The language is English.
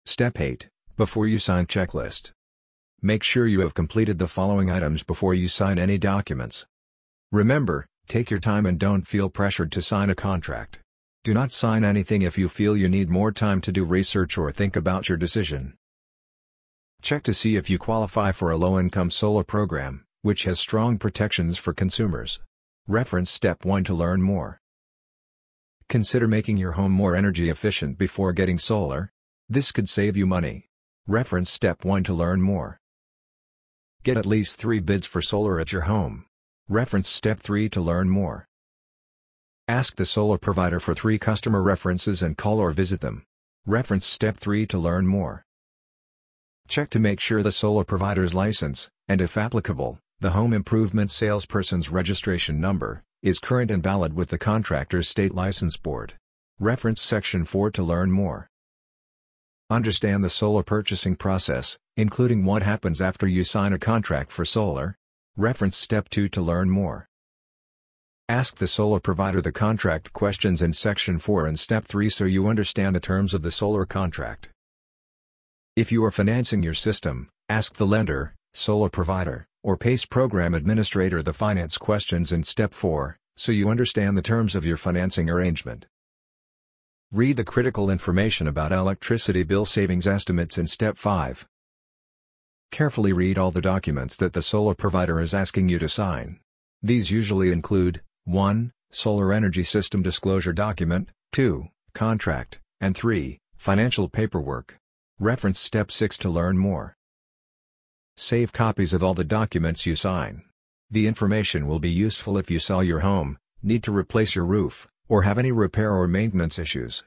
Step 8. Before you sign checklist. Make sure you have completed the following items before you sign any documents. Remember, take your time and don't feel pressured to sign a contract. Do not sign anything if you feel you need more time to do research or think about your decision. Check to see if you qualify for a low-income solar program, which has strong protections for consumers. Reference Step 1 to learn more. Consider making your home more energy efficient before getting solar. This could save you money. Reference Step 1 to learn more. Get at least 3 bids for solar at your home. Reference Step 3 to learn more. Ask the solar provider for 3 customer references and call or visit them. Reference Step 3 to learn more. Check to make sure the solar provider's license, and if applicable, the home improvement salesperson's registration number, is current and valid with the contractor's state license board. Reference Section 4 to learn more. Understand the solar purchasing process, including what happens after you sign a contract for solar. Reference Step 2 to learn more. Ask the solar provider the contract questions in Section 4 and Step 3 so you understand the terms of the solar contract. If you are financing your system, ask the lender, solar provider, or PACE program administrator the finance questions in Step 4, so you understand the terms of your financing arrangement. Read the critical information about electricity bill savings estimates in Step 5. Carefully read all the documents that the solar provider is asking you to sign. These usually include 1. Solar Energy System Disclosure Document, 2. Contract, and 3. Financial paperwork. Reference Step 6 to learn more. Save copies of all the documents you sign. The information will be useful if you sell your home, need to replace your roof, or have any repair or maintenance issues.